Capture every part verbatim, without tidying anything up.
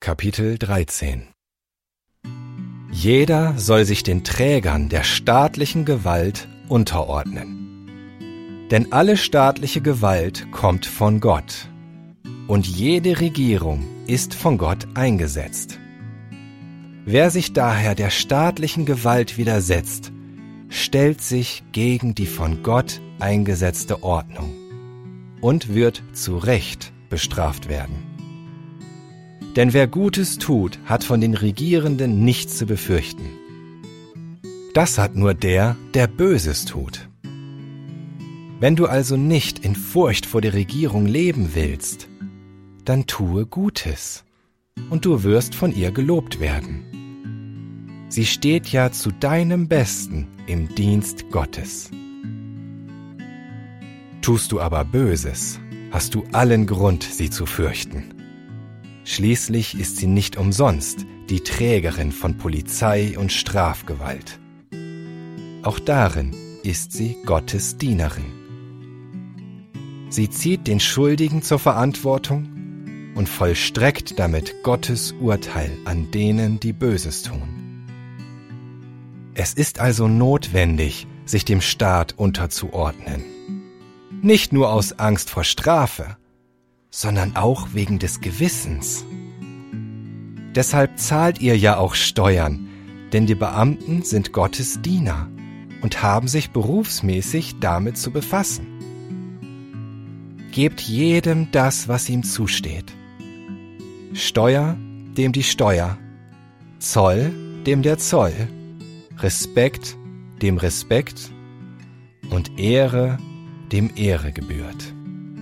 Kapitel dreizehn. Jeder soll sich den Trägern der staatlichen Gewalt unterordnen. Denn alle staatliche Gewalt kommt von Gott, und jede Regierung ist von Gott eingesetzt. Wer sich daher der staatlichen Gewalt widersetzt, stellt sich gegen die von Gott eingesetzte Ordnung und wird zu Recht bestraft werden. Denn wer Gutes tut, hat von den Regierenden nichts zu befürchten. Das hat nur der, der Böses tut. Wenn du also nicht in Furcht vor der Regierung leben willst, dann tue Gutes, und du wirst von ihr gelobt werden. Sie steht ja zu deinem Besten im Dienst Gottes. Tust du aber Böses, hast du allen Grund, sie zu fürchten. Schließlich ist sie nicht umsonst die Trägerin von Polizei und Strafgewalt. Auch darin ist sie Gottes Dienerin. Sie zieht den Schuldigen zur Verantwortung und vollstreckt damit Gottes Urteil an denen, die Böses tun. Es ist also notwendig, sich dem Staat unterzuordnen. Nicht nur aus Angst vor Strafe, sondern auch wegen des Gewissens. Deshalb zahlt ihr ja auch Steuern, denn die Beamten sind Gottes Diener und haben sich berufsmäßig damit zu befassen. Gebt jedem das, was ihm zusteht. Steuer, dem die Steuer, Zoll, dem der Zoll, Respekt, dem Respekt und Ehre, dem Ehre gebührt.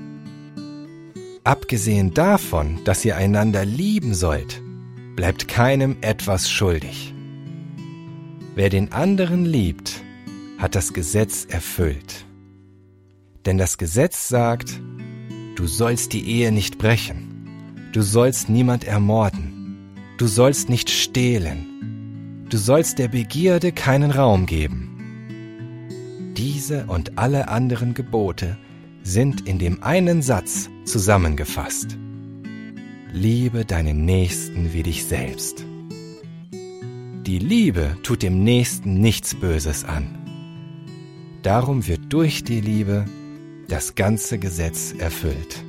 Abgesehen davon, dass ihr einander lieben sollt, bleibt keinem etwas schuldig. Wer den anderen liebt, hat das Gesetz erfüllt. Denn das Gesetz sagt, du sollst die Ehe nicht brechen, du sollst niemand ermorden, du sollst nicht stehlen, du sollst der Begierde keinen Raum geben. Diese und alle anderen Gebote sind in dem einen Satz zusammengefasst. Liebe deinen Nächsten wie dich selbst. Die Liebe tut dem Nächsten nichts Böses an. Darum wird durch die Liebe das ganze Gesetz erfüllt.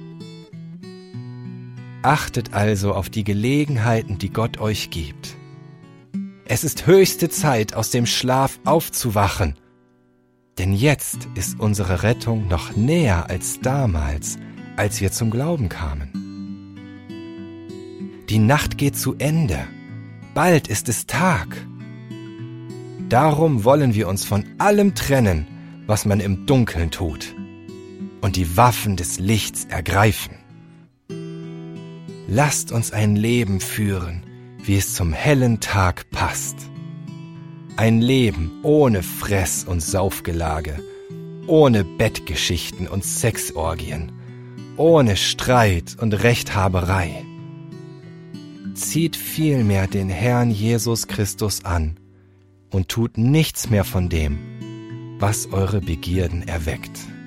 Achtet also auf die Gelegenheiten, die Gott euch gibt. Es ist höchste Zeit, aus dem Schlaf aufzuwachen, denn jetzt ist unsere Rettung noch näher als damals, als wir zum Glauben kamen. Die Nacht geht zu Ende, bald ist es Tag. Darum wollen wir uns von allem trennen, was man im Dunkeln tut, und die Waffen des Lichts ergreifen. Lasst uns ein Leben führen, wie es zum hellen Tag passt. Ein Leben ohne Fress- und Saufgelage, ohne Bettgeschichten und Sexorgien, ohne Streit und Rechthaberei. Zieht vielmehr den Herrn Jesus Christus an und tut nichts mehr von dem, was eure Begierden erweckt.